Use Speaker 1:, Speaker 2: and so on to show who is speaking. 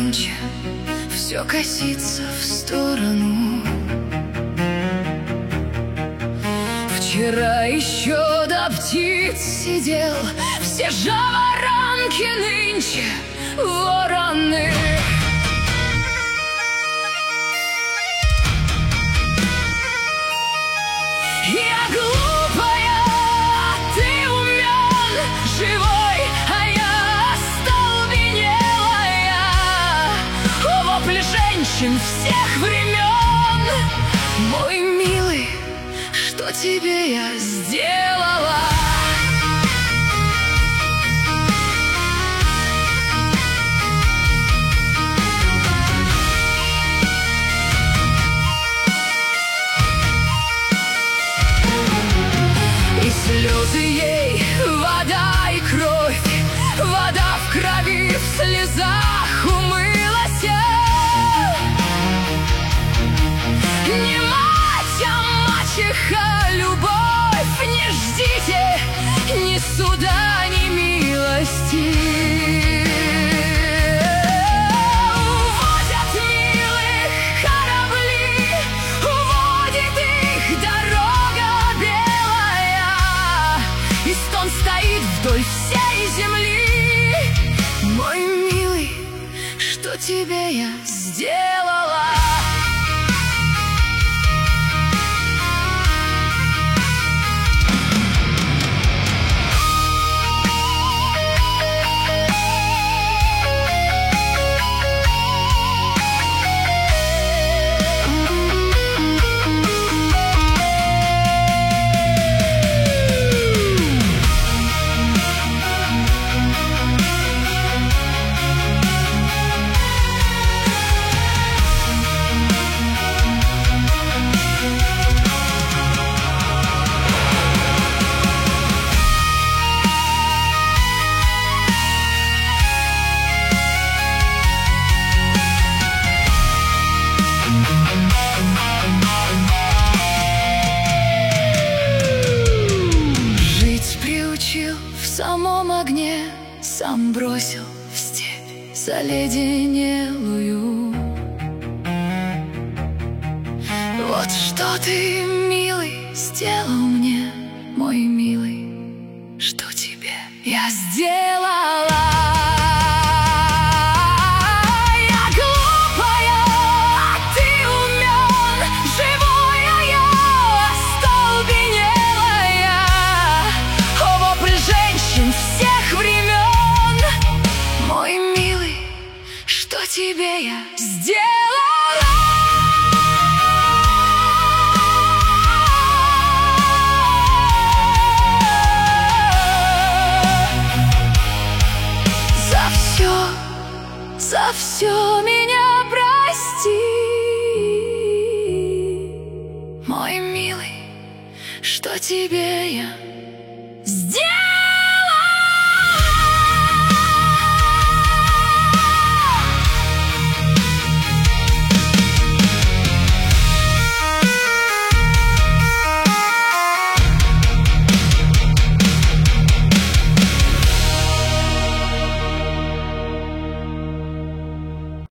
Speaker 1: нынче все косится в сторону. Вчера еще до птиц сидел, все жаворонки нынче вороны. Я глупая, а ты умен, живой, а я остолбенелая. Вопли женщин всех времен. Мой милый, что тебе я сделала? Слезы ей, вода и кровь, вода в крови, в слезах умылась. Не мать, а мачеха, любовь, не ждите ни суда, ни милости. Увозят милых корабли, уводит их дорога белая. И стон стоит вдоль всей земли. Мой милый, что тебе я сделала? В самом огне, сам бросил в степь заледенелую. Вот что ты, милый, сделал мне, мой милый, что тебе я сделала? Тебе я сделала. За все